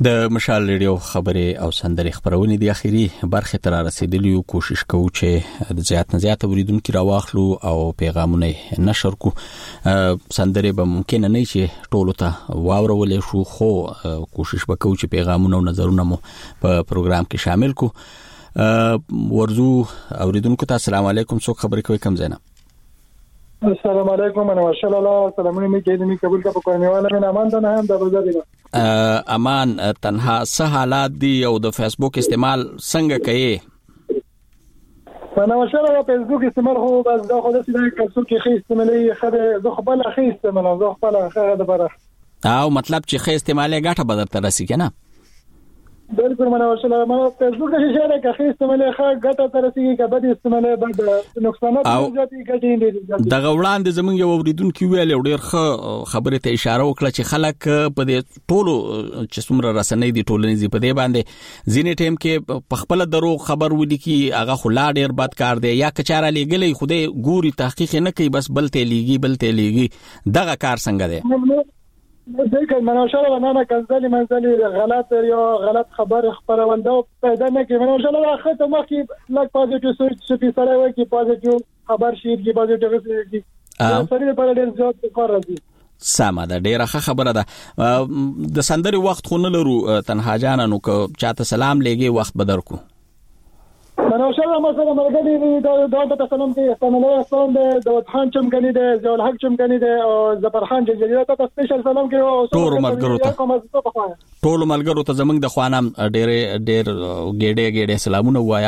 Speaker 1: د مشال ریډیو خبرې او سندرې خبرونه د اخیری برخه تر رسیدلیو کوشش کوو چې د زیات نه زیات اوریدونکو راواخلو او پیغامونه نشر کو سندرې به ممکن نه چې ټولو ته واورولې شو خو کوشش وکړو چې پیغامونه او نظرونه مو په پروګرام کې شامل کو ورزو اوریدونکو ته السلام علیکم څوک خبرې کوي کم زینا
Speaker 14: السلام علیکم انا ماشاء الله سلامونه می کې دې قبول کا په کومواله من امان ته نه هم د بازار
Speaker 1: امان تنها سه حالات دی او د فیسبوک استعمال څنګه کوي
Speaker 14: انا ماشاء الله فیسبوک استعمال خو بس دا خو د سې کلسو کې خې استعمالي خبره زه خپل خې استعمال زه خپل خبره د بره
Speaker 1: او مطلب چې خې استعمالي ګټه بدر تر رسي کنه
Speaker 14: بالکل انا ماشاء الله ما فیسبوک کې شهره کې خې استعمالي ښه ګټه تر رسي کې بد استعمالي بد نقصانات زیاتې ګټې دي
Speaker 1: د غوړان د زمونږ یو اوریدونکو ویل ډېر ښه خبره ته اشاره وکړه چې خلک په دې ټولو چې څومره رسنۍ دي ټولنیز په دې باندې ځینې ټیم کې په خپل درو خبر ولیکي هغه خلا ډېر بد کار دی یا کچاره لګلې خوده ګوري تحقیق نه کوي بس بل ته لیږي بل ته لیږي دغه کار څنګه دی
Speaker 14: دغه مناشره ونه کنځلي منځلي غلط یا غلط خبر خبرول دا پیدا نه کوي مناشره واخه ته مخکې لک پوزټیو سوچ چې سره وایي چې پوزټیو خبر شي چې پوزټیو شي دا سره په ډېر زیات کار راځي
Speaker 1: سمه ده ډیره ښه خبره ده د سندري وخت خو نه لرو تنها جانانو که چاته سلام لګي وخت بدر کو
Speaker 14: مناشره مثلا مرګدي دا د سلام کې سلام علیکم د داود خان چمګنی د زول حق چمګنی د زبر خان جزیره ته سپیشل سلام کې
Speaker 1: ټول ملګرو ته ټول ملګرو ته زمنګ د خوانم ډېر ډېر ګډه ګډه سلامونه وایا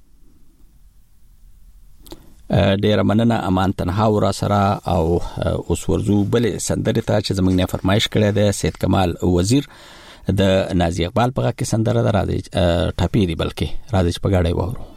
Speaker 1: ډېر مننه امان تنها ورا سره او اوس ورزو بل سندره ته چې زمنګ نه فرمایش کړی د سید کمال وزیر د نازی اقبال په کې سندره د راځي ټاپی دی بلکې راځي په گاډي وورو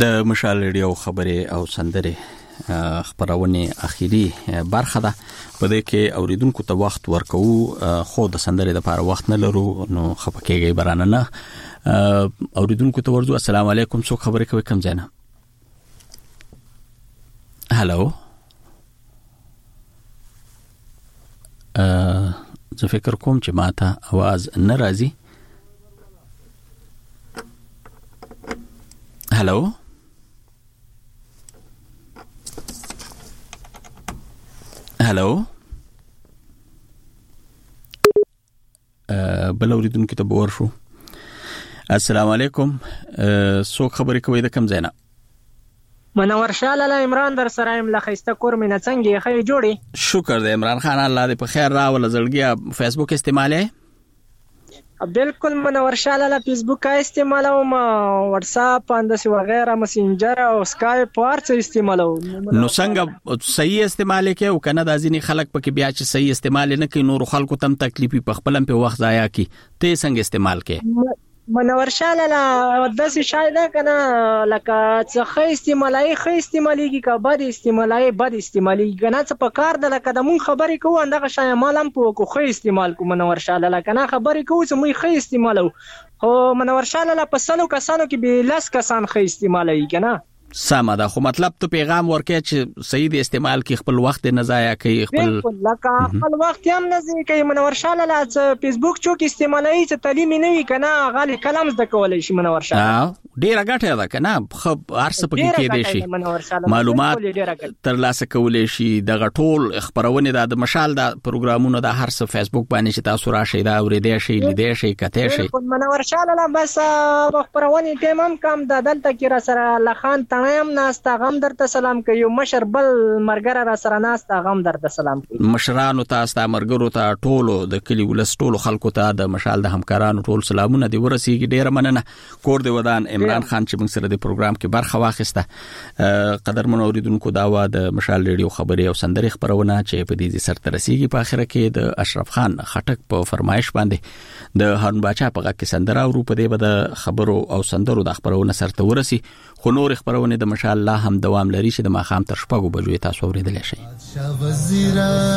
Speaker 1: د مشال ریډیو خبرې او سندره خبرونه اخیری برخه ده په دې کې اوریدونکو ته وخت ورکو خو د سندره لپاره وخت نه لرو نو خپکهږي برانه نه اوریدونکو ته ورځو السلام علیکم څو خبرې کوي کم ځنه هالو زه فکر کوم چې ماته आवाज نه راځي هالو هالو بل اوریدونکو ته باور شو السلام علیکم سو خبرې کوي د کم ځای نه
Speaker 15: منور شاه لاله عمران در سره ام لخيسته کور مینه څنګه خې جوړي
Speaker 1: شکر دې عمران خان الله دې په خیر راول زړګیا فیسبوک استعماله
Speaker 15: بالکل منور شاه لاله فیسبوک استعمالوم واتس اپ اندسي وغیرہ مسنجر او اسکایپ ورڅ استعمالوم
Speaker 1: نو څنګه صحیح استعمال کې او کنه د ځینې خلک پکې بیا چې صحیح استعمال نه کوي نور خلکو تم تکلیفي په خپلم په وخت ضایع کی ته څنګه استعمال کې
Speaker 15: منور شاه لاله داسې شاید کنه لکه څه استعمالای خې استعمالي کا بد استعمالای بد استعمالي کنه څه په کار د لکه د مون خبرې کوو اندغه شای مالم په کو خې استعمال کو منور شاه لاله کنه خبرې کوو چې مې خې استعمالو خو منور شاه لاله په سلو کسانو کې به لاس کسان خې استعمالای کنه
Speaker 1: سمه ده خو مطلب ته پیغام ورکې چې صحیح د استعمال کې خپل وخت نه ضایع کوي خپل
Speaker 15: لکه خپل وخت هم نه ضایع کوي منور شاه لاله فیسبوک چوک استعمالي چې تعلیم نه وي کنه غالي کلام زده کولای شي منور شاه
Speaker 1: ډیره ګټه ده کنه خو ارسه پکې کې دی شي معلومات ترلاسه کولای شي د غټول خبرونه د مشال د پروګرامونو د هر څه فیسبوک باندې چې تاسو راشي دا اورېدې شي لیدې شي کته شي
Speaker 15: منور شاه لاله بس خبرونه تمام کم د دلته کې را سره لخان هم ناستا غم درته سلام کوي مشر بل مرګره را سره ناستا غم درته سلام کوي
Speaker 1: مشرانو ته استا مرګرو ته ټولو د کلی ولس ټولو خلکو ته د مشال د همکارانو ټول سلامونه دی ورسیږي ډیره مننه کور دی ودان عمران خان چې موږ سره د پروګرام کې برخه واخیسته قدرمن اوریدونکو دا و د مشال ریډیو خبري او سندري خبرونه چې په دې سر ترسيږي په اخر کې د اشرف خان خټک په فرمایش باندې د هارون باچا په غږ کې سندره او په دې بده خبرو او سندرو د خبرونه سر ته ورسي خو نور خبرونه د مشال الله هم دوام لري چې د ماخام تر شپږو بجو تاسو اوریدلای شئ
Speaker 8: وزیر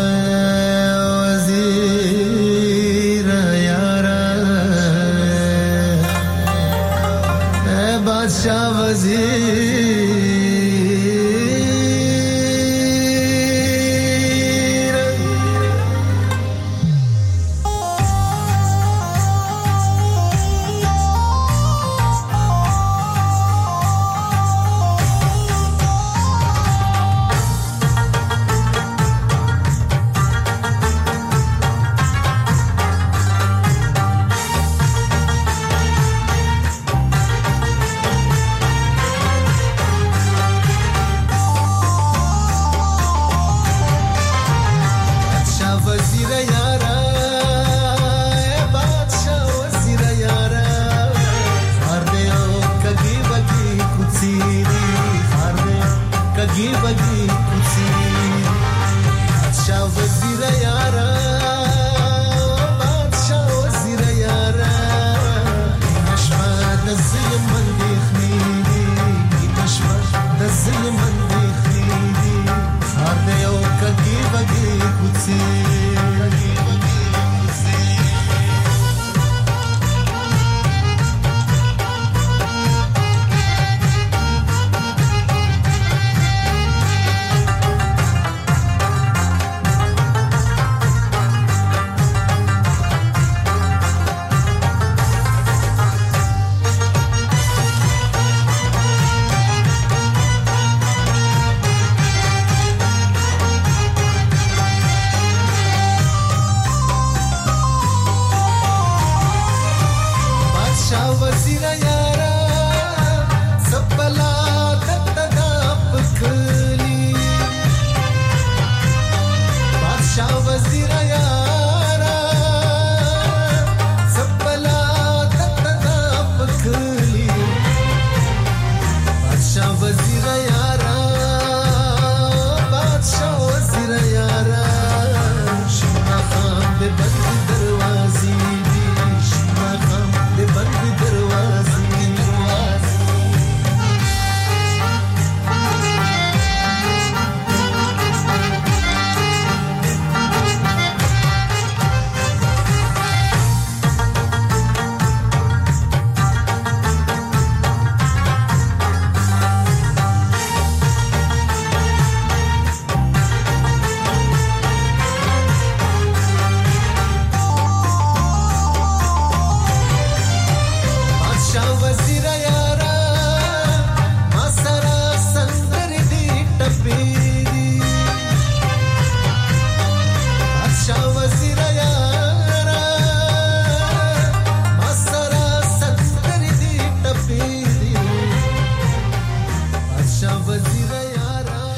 Speaker 8: وزیر یارا اے بادشاہ وزیر Give a gift to see. Shall the zira yara.